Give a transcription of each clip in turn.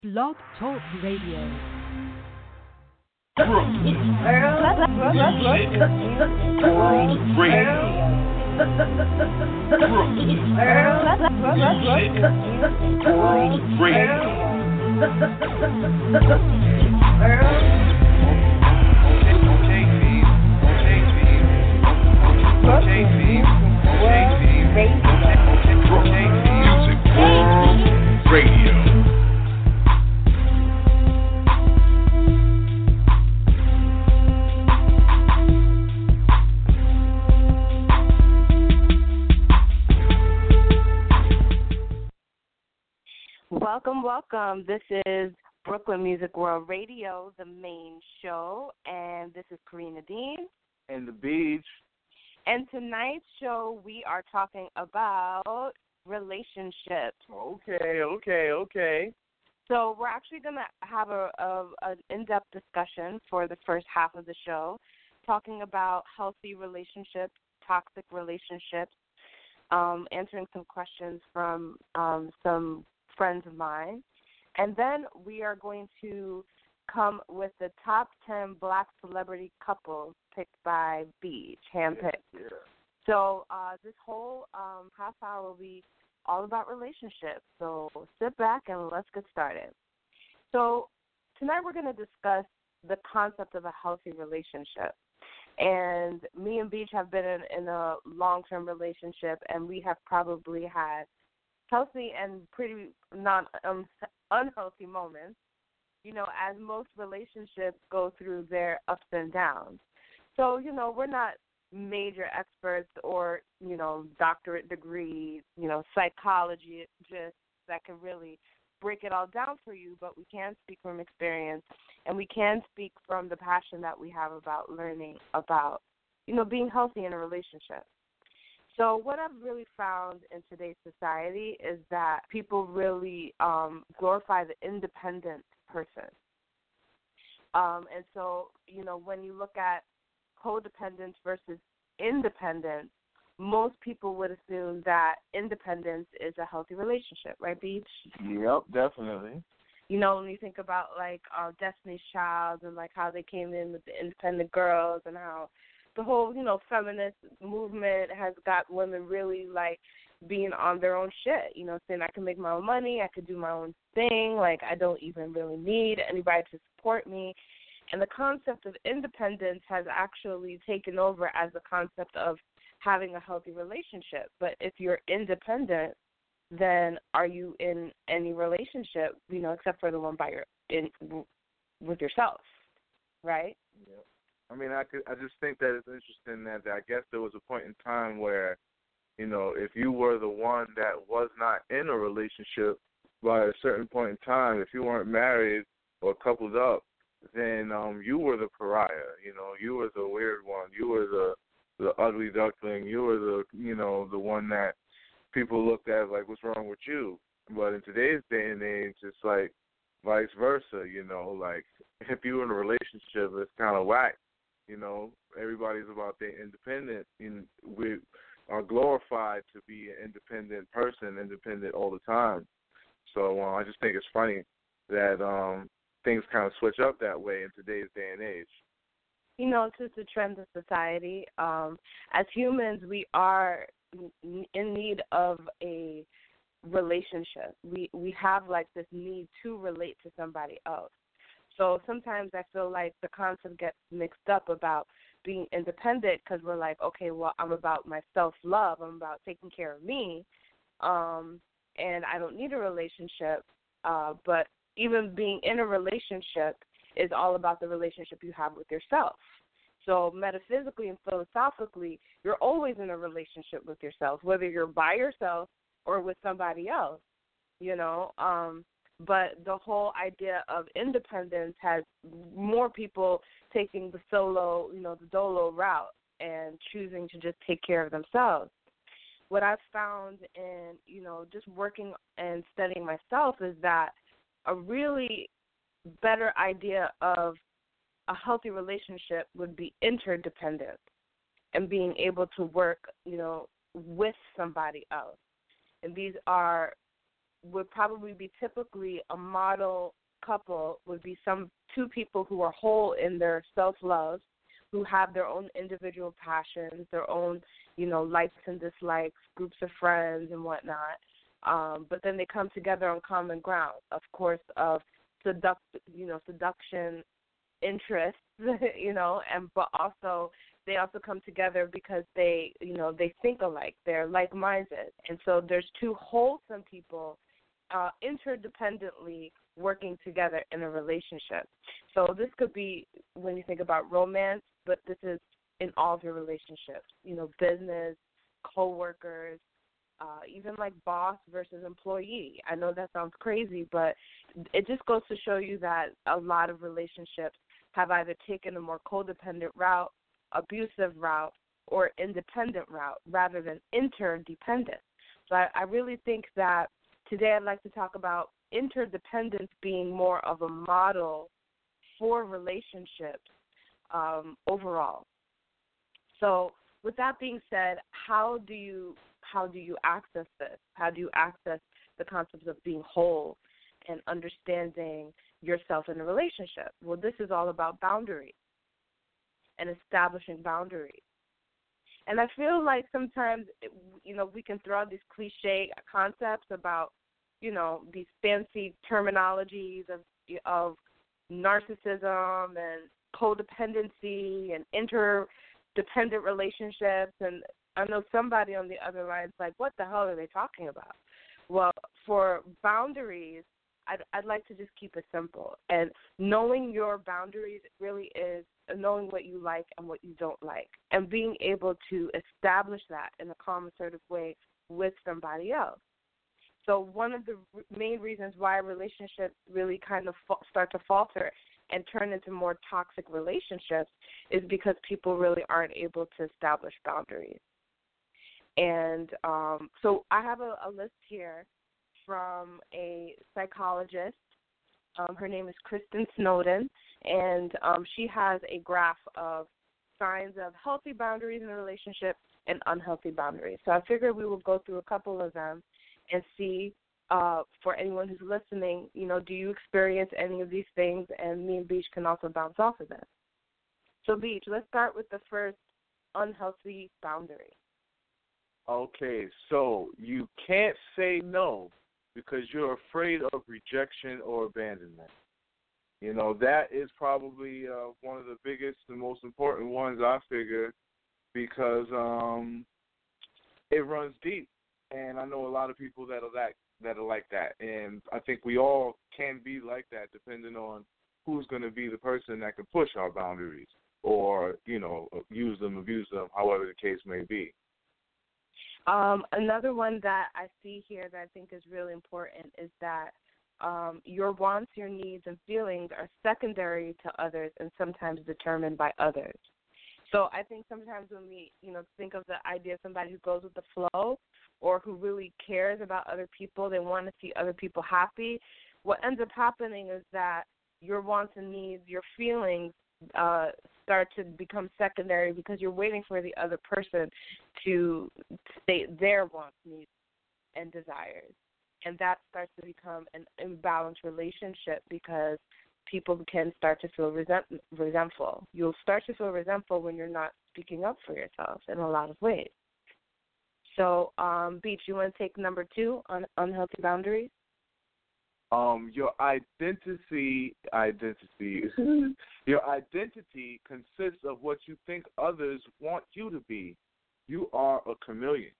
Blog Talk Radio. Brooklyn. World Radio. Brooklyn. World Radio. Music World Radio. Welcome. This is Brooklyn Music World Radio, the main show, and this is Karina Dean. And the Beach. And tonight's show, we are talking about relationships. Okay. So we're actually going to have an in-depth discussion for the first half of the show, talking about healthy relationships, toxic relationships, answering some questions from some friends of mine. And then we are going to come with the top 10 black celebrity couples picked by Beach, handpicked. Yeah. So this whole half hour will be all about relationships. So sit back and let's get started. So tonight we're going to discuss the concept of a healthy relationship. And me and Beach have been in a long-term relationship, and we have probably had healthy and pretty not unhealthy moments, you know, as most relationships go through their ups and downs. So, you know, we're not major experts or, you know, doctorate degrees, you know, psychologists that can really break it all down for you, but we can speak from experience, and we can speak from the passion that we have about learning about, you know, being healthy in a relationship. So what I've really found in today's society is that people really glorify the independent person. And so, you know, when you look at codependence versus independence, most people would assume that independence is a healthy relationship, right, Beach? Yep, definitely. You know, when you think about, like, Destiny's Child and, like, how they came in with the independent girls and how the whole, you know, feminist movement has got women really, like, being on their own shit, you know, saying I can make my own money, I could do my own thing, like, I don't even really need anybody to support me. And the concept of independence has actually taken over as the concept of having a healthy relationship. But if you're independent, then are you in any relationship, you know, except for the one with yourself, right? Yeah. I mean, I just think that it's interesting that I guess there was a point in time where, you know, if you were the one that was not in a relationship by a certain point in time, if you weren't married or coupled up, then you were the pariah. You know, you were the weird one. You were the ugly duckling. You were the, you know, the one that people looked at like, what's wrong with you? But in today's day and age, it's like vice versa. You know, like if you're in a relationship, it's kind of whack. You know, everybody's about their independence, and we are glorified to be an independent person, independent all the time. So I just think it's funny that things kind of switch up that way in today's day and age. You know, it's just a trend of society. As humans, we are in need of a relationship. We have, like, this need to relate to somebody else. So sometimes I feel like the concept gets mixed up about being independent because we're like, okay, well, I'm about my self-love. I'm about taking care of me, and I don't need a relationship. But even being in a relationship is all about the relationship you have with yourself. So metaphysically and philosophically, you're always in a relationship with yourself, whether you're by yourself or with somebody else, you know. But the whole idea of independence has more people taking the solo, you know, the dolo route and choosing to just take care of themselves. What I've found in, you know, just working and studying myself is that a really better idea of a healthy relationship would be interdependent and being able to work, you know, with somebody else. And these are would probably be typically a model couple would be two people who are whole in their self-love, who have their own individual passions, their own, likes and dislikes, groups of friends and whatnot. But then they come together on common ground, of course, of seduction, interest, but also they also come together because they think alike, they're like-minded, and so there's two wholesome people interdependently working together in a relationship. So this could be when you think about romance, but this is in all of your relationships, business, co-workers, even like boss versus employee. I know that sounds crazy, but it just goes to show you that a lot of relationships have either taken a more codependent route, abusive route, or independent route rather than interdependent. So I really think that today I'd like to talk about interdependence being more of a model for relationships overall. So with that being said, how do you access this? How do you access the concepts of being whole and understanding yourself in a relationship? Well, this is all about boundaries and establishing boundaries. And I feel like sometimes, we can throw out these cliche concepts about, these fancy terminologies of narcissism and codependency and interdependent relationships. And I know somebody on the other line is like, what the hell are they talking about? Well, for boundaries, I'd like to just keep it simple. And knowing your boundaries really is knowing what you like and what you don't like, and being able to establish that in a calm, assertive way with somebody else. So one of the main reasons why relationships really kind of start to falter and turn into more toxic relationships is because people really aren't able to establish boundaries. And so I have a list here from a psychologist. Her name is Kristen Snowden, and she has a graph of signs of healthy boundaries in a relationship and unhealthy boundaries. So I figured we will go through a couple of them and see, for anyone who's listening, do you experience any of these things? And me and Beach can also bounce off of them. So, Beach, let's start with the first unhealthy boundary. Okay, so you can't say no because you're afraid of rejection or abandonment. That is probably one of the biggest and most important ones, I figure, because it runs deep. And I know a lot of people that are like that. And I think we all can be like that depending on who's going to be the person that can push our boundaries or, use them, abuse them, however the case may be. Another one that I see here that I think is really important is that your wants, your needs, and feelings are secondary to others and sometimes determined by others. So I think sometimes when we, think of the idea of somebody who goes with the flow or who really cares about other people, they want to see other people happy, what ends up happening is that your wants and needs, your feelings start to become secondary because you're waiting for the other person to state their wants, needs, and desires. And that starts to become an imbalanced relationship because people can start to feel resentful. You'll start to feel resentful when you're not speaking up for yourself in a lot of ways. So, Beach, you want to take number 2 on unhealthy boundaries? Your identity your identity consists of what you think others want you to be. You are a chameleon.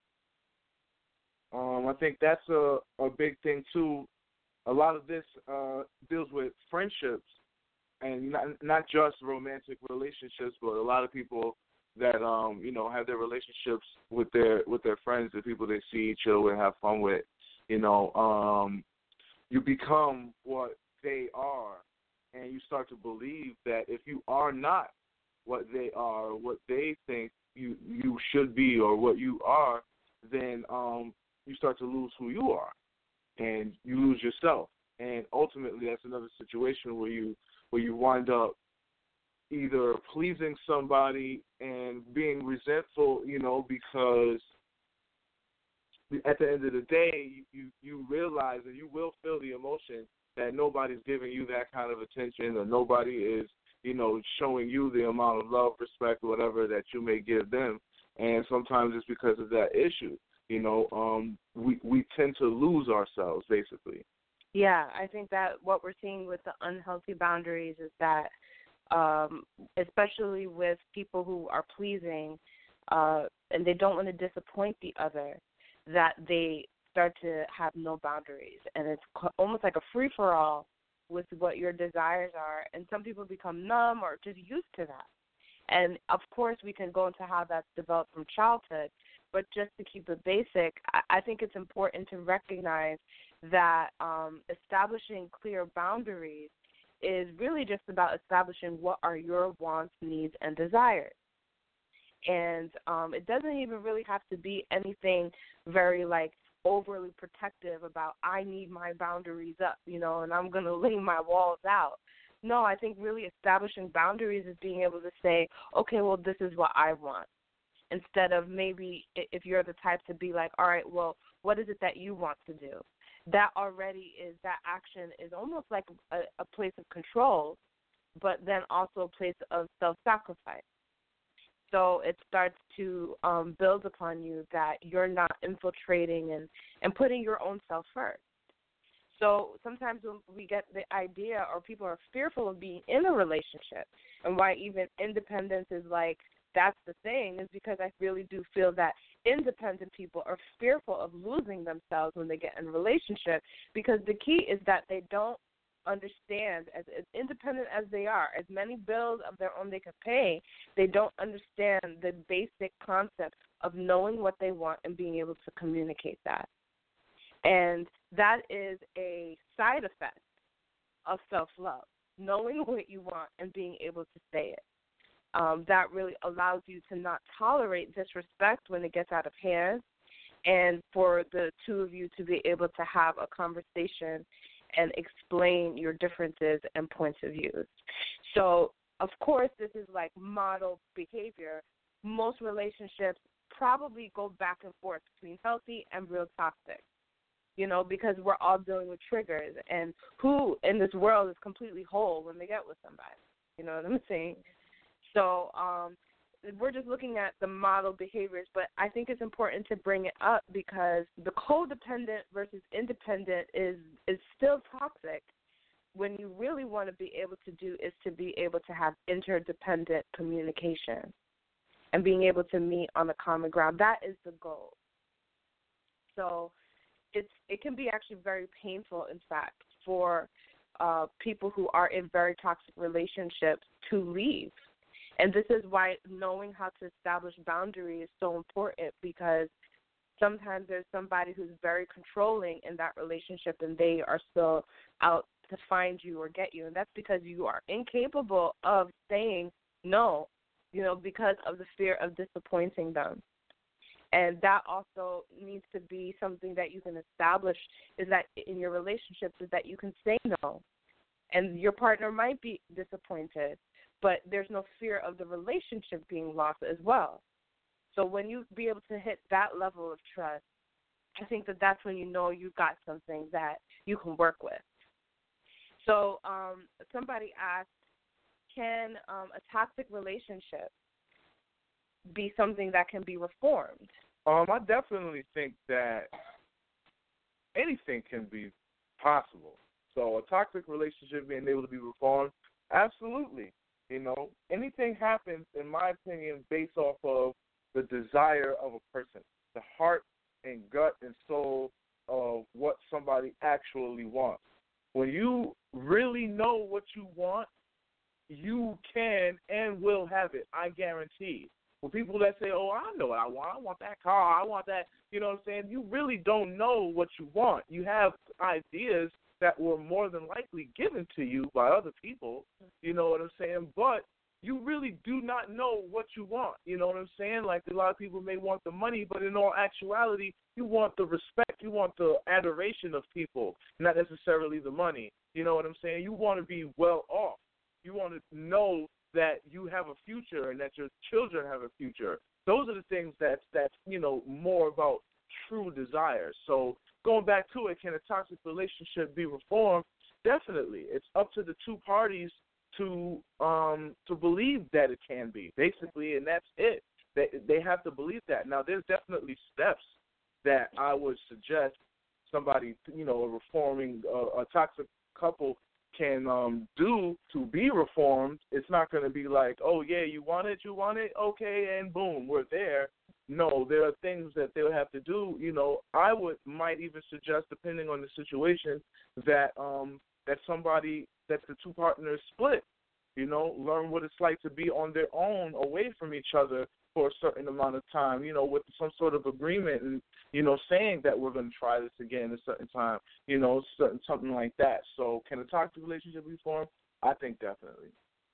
I think that's a big thing too. A lot of this deals with friendships and not just romantic relationships, but a lot of people that have their relationships with their friends, the people they see, chill with, have fun with. You become what they are, and you start to believe that if you are not what they are, what they think you should be, or what you are, then you start to lose who you are, and you lose yourself. And ultimately, that's another situation where you wind up either pleasing somebody and being resentful, because at the end of the day, you realize and you will feel the emotion that nobody's giving you that kind of attention, or nobody is, showing you the amount of love, respect, whatever that you may give them. And sometimes it's because of that issue. We tend to lose ourselves, basically. Yeah, I think that what we're seeing with the unhealthy boundaries is that, especially with people who are pleasing and they don't want to disappoint the other, that they start to have no boundaries. And it's almost like a free-for-all with what your desires are. And some people become numb or just used to that. And, of course, we can go into how that's developed from childhood. But just to keep it basic, I think it's important to recognize that establishing clear boundaries is really just about establishing what are your wants, needs, and desires. And it doesn't even really have to be anything very, overly protective about I need my boundaries up, and I'm going to lay my walls out. No, I think really establishing boundaries is being able to say, okay, well, this is what I want. Instead of maybe if you're the type to be like, all right, well, what is it that you want to do? That action is almost like a place of control, but then also a place of self-sacrifice. So it starts to build upon you that you're not infiltrating and putting your own self first. So sometimes when we get the idea or people are fearful of being in a relationship, and why even independence is that's the thing, is because I really do feel that independent people are fearful of losing themselves when they get in a relationship, because the key is that they don't understand, as independent as they are, as many bills of their own they can pay, they don't understand the basic concept of knowing what they want and being able to communicate that. And that is a side effect of self-love, knowing what you want and being able to say it. That really allows you to not tolerate disrespect when it gets out of hand, and for the two of you to be able to have a conversation and explain your differences and points of view. So, of course, this is model behavior. Most relationships probably go back and forth between healthy and real toxic, because we're all dealing with triggers. And who in this world is completely whole when they get with somebody? You know what I'm saying? So we're just looking at the model behaviors, but I think it's important to bring it up because the codependent versus independent is still toxic. When you really want to be able to do is to be able to have interdependent communication and being able to meet on a common ground. That is the goal. So it can be actually very painful, in fact, for people who are in very toxic relationships to leave. And this is why knowing how to establish boundaries is so important, because sometimes there's somebody who's very controlling in that relationship and they are still out to find you or get you. And that's because you are incapable of saying no, because of the fear of disappointing them. And that also needs to be something that you can establish, is that in your relationships is that you can say no. And your partner might be disappointed, but there's no fear of the relationship being lost as well. So when you be able to hit that level of trust, I think that's when you've got something that you can work with. So somebody asked, can a toxic relationship be something that can be reformed? I definitely think that anything can be possible. So a toxic relationship being able to be reformed, absolutely. Anything happens, in my opinion, based off of the desire of a person, the heart and gut and soul of what somebody actually wants. When you really know what you want, you can and will have it, I guarantee. For people that say, oh, I know what I want that car, I want that, you know what I'm saying? You really don't know what you want. You have ideas that were more than likely given to you by other people, you know what I'm saying? But you really do not know what you want, you know what I'm saying? Like a lot of people may want the money, but in all actuality, you want the respect, you want the adoration of people, not necessarily the money, you know what I'm saying? You want to be well off. You want to know that you have a future and that your children have a future. Those are the things that's more about true desire. So going back to it, can a toxic relationship be reformed? Definitely. It's up to the two parties to believe that it can be, basically, and that's it. They have to believe that. Now, there's definitely steps that I would suggest somebody, a reforming a toxic couple can do to be reformed. It's not going to be like, oh, yeah, you want it, okay, and boom, we're there. No, there are things that they'll have to do. I might even suggest, depending on the situation, that that the two partners split. Learn what it's like to be on their own, away from each other for a certain amount of time, with some sort of agreement and, saying that we're going to try this again at a certain time, something like that. So can a toxic relationship be formed? I think definitely.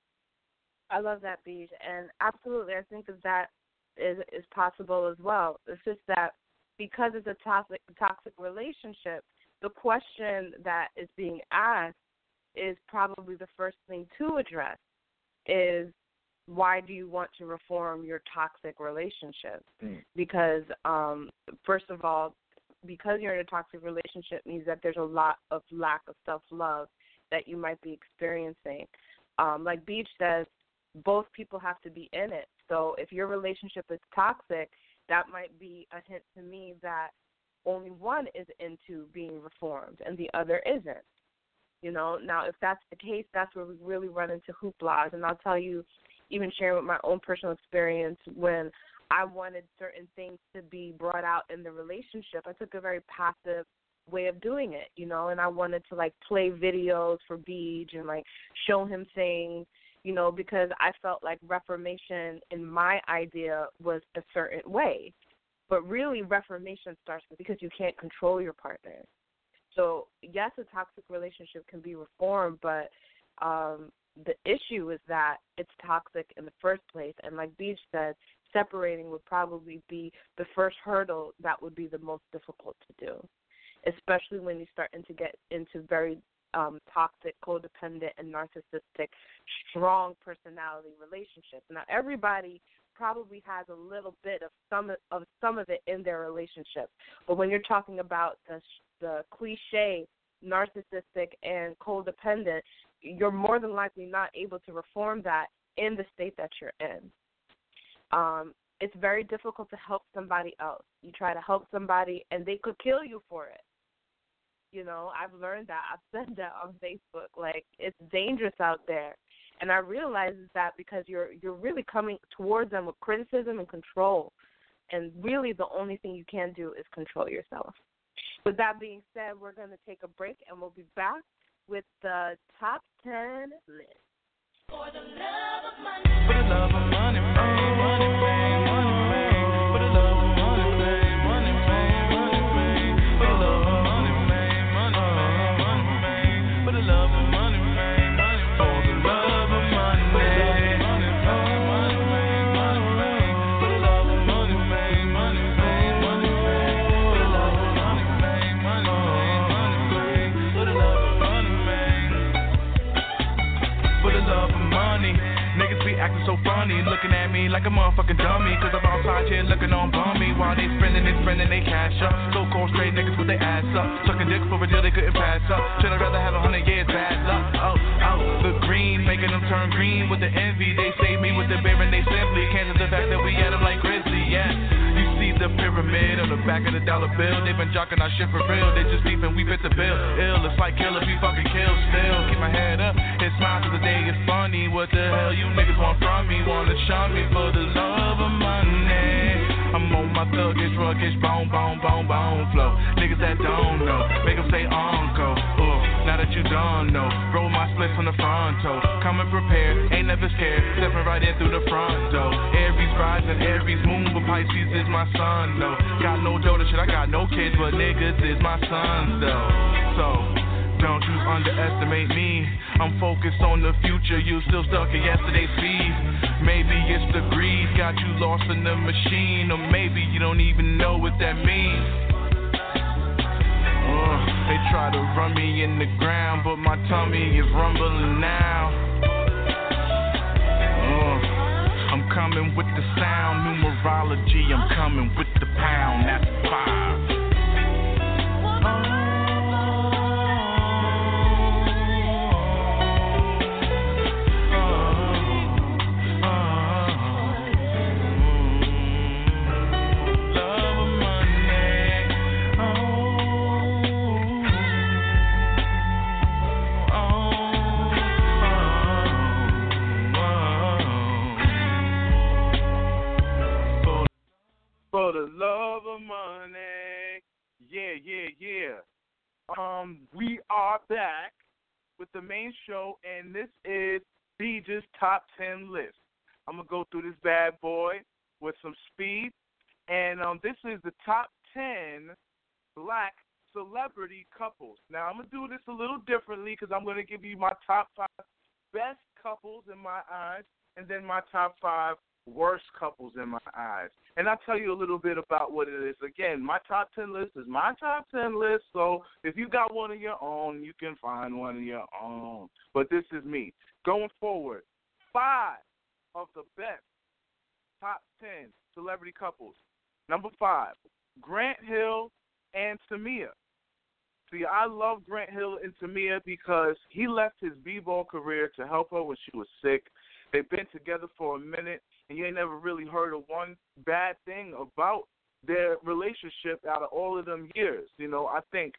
I love that, Beej, and absolutely, I think that is possible as well. It's just that because it's a toxic relationship, the question that is being asked is probably the first thing to address is, why do you want to reform your toxic relationship? Because, first of all, because you're in a toxic relationship means that there's a lot of lack of self-love that you might be experiencing. Like Beej says, both people have to be in it. So if your relationship is toxic, that might be a hint to me that only one is into being reformed and the other isn't. Now if that's the case, that's where we really run into hooplas. And I'll tell you, even sharing with my own personal experience, when I wanted certain things to be brought out in the relationship, I took a very passive way of doing it, and I wanted to, play videos for Beej and, show him things, because I felt like reformation in my idea was a certain way. But really, reformation starts because you can't control your partner. So, yes, a toxic relationship can be reformed, but the issue is that it's toxic in the first place. And like Beej said, separating would probably be the first hurdle that would be the most difficult to do, especially when you start to get into very toxic, codependent, and narcissistic, strong personality relationships. Now, everybody probably has a little bit of some of it in their relationship, but when you're talking about the cliche narcissistic and codependent, you're more than likely not able to reform that in the state that you're in. It's very difficult to help somebody else. You try to help somebody, and they could kill you for it. I've learned that. I've said that on Facebook. It's dangerous out there. And I realize that because you're really coming towards them with criticism and control. And really the only thing you can do is control yourself. With that being said, we're going to take a break, and we'll be back with the top 10 list. For the love of money. For the love of money, money, for the love of money, money, for the love of money, money, for the love of money, for the love of money, for the love of money, niggas be acting so funny, looking at me like a motherfucking dummy, cause I'm outside here looking on bummy, while they spending they cash up, so-called straight niggas with their ass up, sucking dick for a deal they couldn't pass up, should've rather have 100 years bad luck, the green, making them turn green with the envy, they save me with the bear and they simply can't the fact that we at them like Grizzly, yeah. See the pyramid on the back of the dollar bill. They've been jocking our shit for real. They just beefing, we fit the bill. Ill, it's like killer, we fucking kill still. Keep my head up, it's smile till the day is funny. What the hell you niggas want from me? Wanna shun me for the love of money. I'm on my thuggish, ruggish, bone flow. Niggas that don't know, make them say uncle. Now that you done know, roll my splits from the front toe. Coming prepared, ain't never scared. Stepping right in through the front door. Aries rising, Aries moon, but Pisces is my sun though. Got no daughter, shit, I got no kids, but niggas is my sons though. So don't you underestimate me. I'm focused on the future, you still stuck in yesterday's speed. Maybe it's the greed, got you lost in the machine. Or maybe you don't even know what that means. They try to run me in the ground, but my tummy is rumbling now. I'm coming with the sound, numerology, I'm coming with the pound, that's 5. for the love of money. Yeah, yeah, yeah. We are back with the main show, and this is Deej's Top 10 List. I'm going to go through this bad boy with some speed, and this is the top 10 black celebrity couples. Now, I'm going to do this a little differently because I'm going to give you my top 5 best couples in my eyes, and then my top 5 worst couples in my eyes. And I'll tell you a little bit about what it is. Again, my top 10 list is my top 10 list, so if you got one of your own, you can find one of your own. But this is me. Going forward, 5 of the best top 10 celebrity couples. Number 5, Grant Hill and Tamia. See, I love Grant Hill and Tamia because he left his b-ball career to help her when she was sick. They've been together for a minute, and you ain't never really heard of one bad thing about their relationship out of all of them years. You know, I think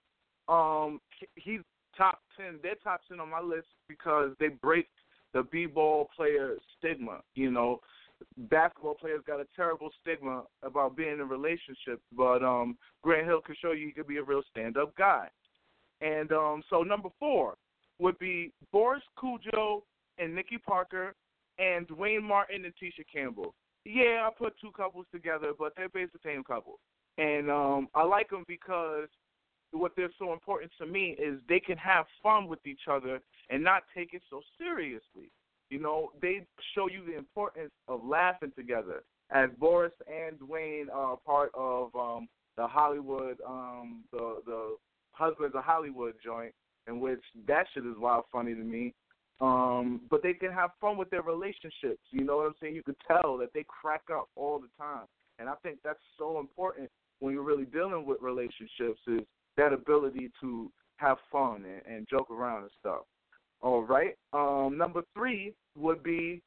he's top 10. They're top 10 on my list because they break the b-ball player stigma. You know, basketball players got a terrible stigma about being in a relationship, but Grant Hill can show you he could be a real stand-up guy. And so number 4 would be Boris Kodjoe and Nikki Parker and Dwayne Martin and Tisha Campbell. Yeah, I put 2 couples together, but they're basically the same couple. And I like them because what they're so important to me is they can have fun with each other and not take it so seriously. You know, they show you the importance of laughing together. As Boris and Dwayne are part of the Hollywood, the Husbands of Hollywood joint, in which that shit is wild funny to me. But they can have fun with their relationships. You know what I'm saying? You could tell that they crack up all the time. And I think that's so important when you're really dealing with relationships is that ability to have fun and joke around and stuff. All right. Number 3 would be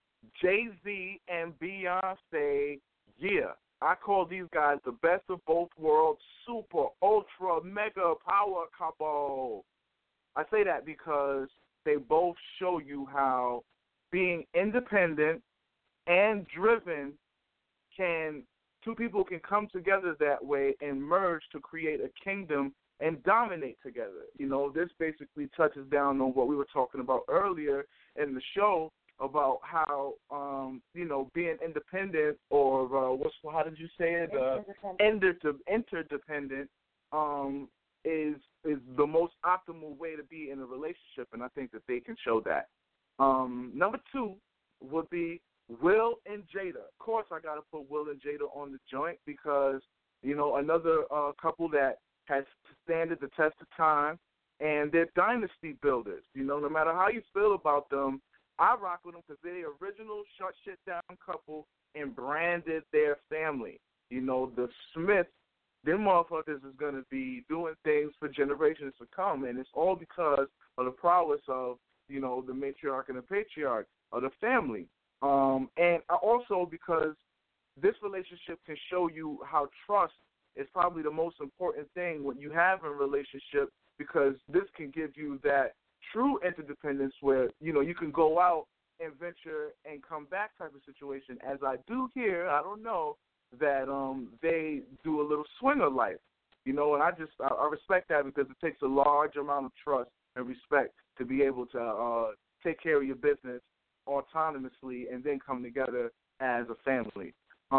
Jay-Z and Beyonce. Yeah, I call these guys the best of both worlds, super, ultra, mega power couple. I say that because they both show you how being independent and driven two people can come together that way and merge to create a kingdom and dominate together. You know, this basically touches down on what we were talking about earlier in the show about how, you know, being independent or how did you say it? Interdependent is the most optimal way to be in a relationship, and I think that they can show that. Number 2 would be Will and Jada. Of course, I got to put Will and Jada on the joint because, you know, another couple that has stood the test of time, and they're dynasty builders. You know, no matter how you feel about them, I rock with them because they're the original shut shit down couple and branded their family. You know, the Smiths, them motherfuckers is going to be doing things for generations to come, and it's all because of the prowess of, you know, the matriarch and the patriarch of the family. And also because this relationship can show you how trust is probably the most important thing when you have a relationship, because this can give you that true interdependence where, you know, you can go out and venture and come back type of situation. As I do here, I don't know, that they do a little swinger life, you know, and I respect that because it takes a large amount of trust and respect to be able to take care of your business autonomously and then come together as a family.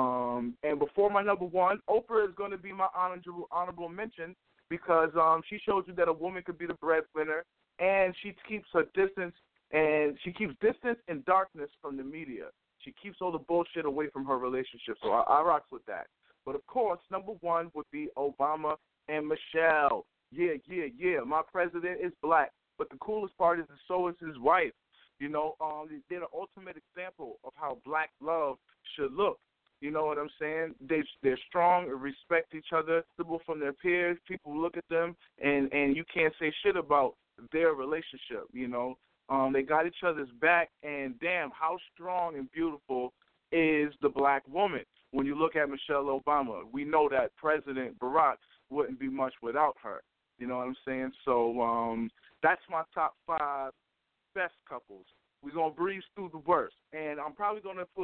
And before my number 1, Oprah is going to be my honorable mention because she shows you that a woman could be the breadwinner, and she keeps her distance, and she keeps distance and darkness from the media. She keeps all the bullshit away from her relationship, so I rocks with that. But, of course, number 1 would be Obama and Michelle. Yeah. My president is black, but the coolest part is so is his wife. You know, they're the ultimate example of how black love should look. You know what I'm saying? They're strong and respect each other, stable from their peers. People look at them, and you can't say shit about their relationship, you know. They got each other's back, and damn, how strong and beautiful is the black woman. When you look at Michelle Obama, we know that President Barack wouldn't be much without her. You know what I'm saying? So that's my top 5 best couples. We're going to breeze through the worst. And I'm probably going to put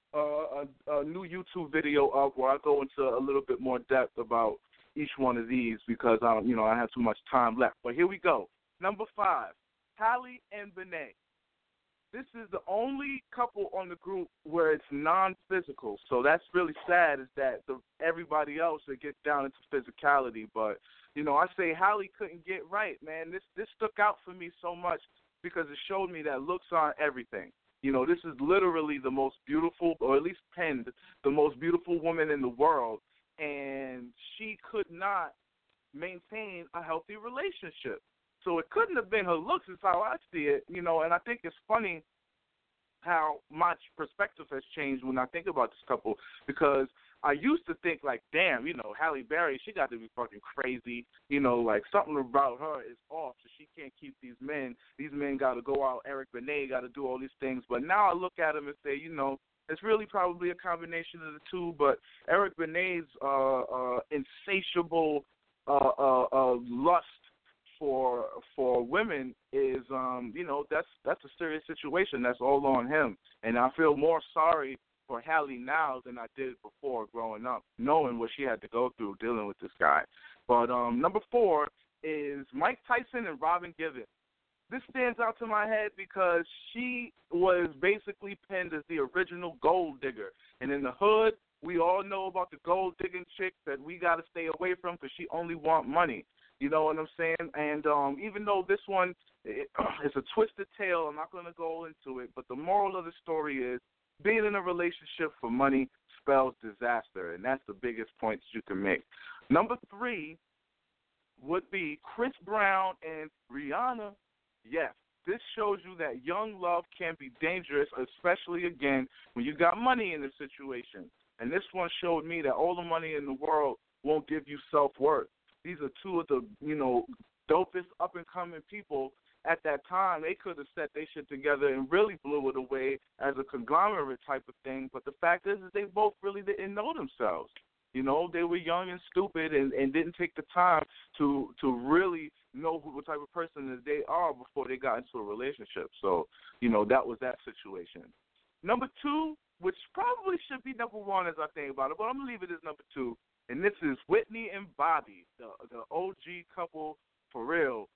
a new YouTube video up where I go into a little bit more depth about each one of these because I have too much time left. But here we go. Number 5, Halle and Benet. This is the only couple on the group where it's non-physical. So that's really sad is that everybody else that gets down into physicality. But, I say Halle couldn't get right, man. This stuck out for me so much because it showed me that looks aren't everything. This is literally the most beautiful, or at least penned, the most beautiful woman in the world. And she could not maintain a healthy relationship. So it couldn't have been her looks is how I see it, and I think it's funny how my perspective has changed when I think about this couple because I used to think like, damn, Halle Berry, she got to be fucking crazy, like something about her is off, so she can't keep these men. These men got to go out, Eric Benet got to do all these things. But now I look at him and say, it's really probably a combination of the two, but Eric Benet's insatiable lust for women is that's a serious situation. That's all on him, and I feel more sorry for Halle now than I did before growing up, knowing what she had to go through dealing with this guy. But number 4 is Mike Tyson and Robin Givens. This stands out to my head because she was basically penned as the original gold digger, and in the hood, we all know about the gold digging chick that we got to stay away from because she only want money. You know what I'm saying? And even though this one is a twisted tale, I'm not going to go into it, but the moral of the story is being in a relationship for money spells disaster, and that's the biggest point you can make. Number 3 would be Chris Brown and Rihanna. Yes, this shows you that young love can be dangerous, especially, again, when you got money in the situation. And this one showed me that all the money in the world won't give you self-worth. These are two of the, dopest up-and-coming people at that time. They could have set their shit together and really blew it away as a conglomerate type of thing. But the fact is they both really didn't know themselves. They were young and stupid and didn't take the time to really know what type of person that they are before they got into a relationship. So, that was that situation. Number 2, which probably should be number 1 as I think about it, but I'm going to leave it as number 2. And this is Whitney and Bobby, the OG couple for real.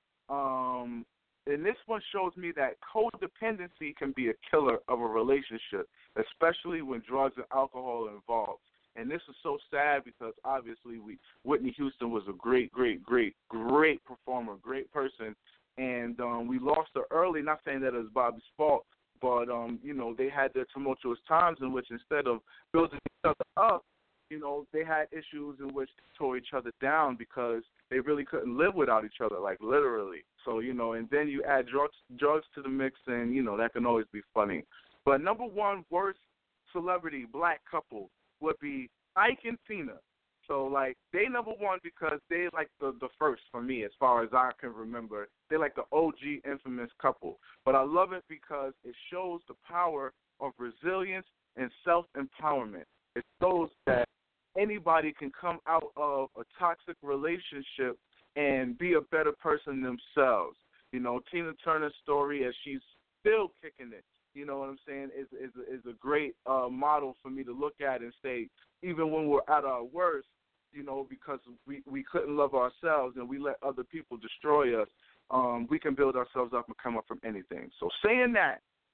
And this one shows me that codependency can be a killer of a relationship, especially when drugs and alcohol are involved. And this is so sad because obviously Whitney Houston was a great, great, great, great performer, great person. And we lost her early, not saying that it was Bobby's fault, but, they had their tumultuous times in which instead of building each other up, they had issues in which they tore each other down because they really couldn't live without each other, like literally. So, and then you add drugs to the mix and, that can always be funny. But number 1 worst celebrity black couple would be Ike and Tina. So, like, they number 1 because they like the first for me as far as I can remember. They like the OG infamous couple. But I love it because it shows the power of resilience and self-empowerment. It shows that anybody can come out of a toxic relationship and be a better person themselves. Tina Turner's story, as she's still kicking it, you know what I'm saying, is a great model for me to look at and say, even when we're at our worst, because we couldn't love ourselves and we let other people destroy us, we can build ourselves up and come up from anything. So saying that,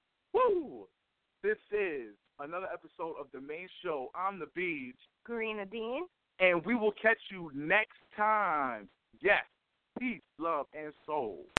woo, this is another episode of The Main Show. I'm the Beach. Karina Dean. And we will catch you next time. Yes, peace, love, and soul.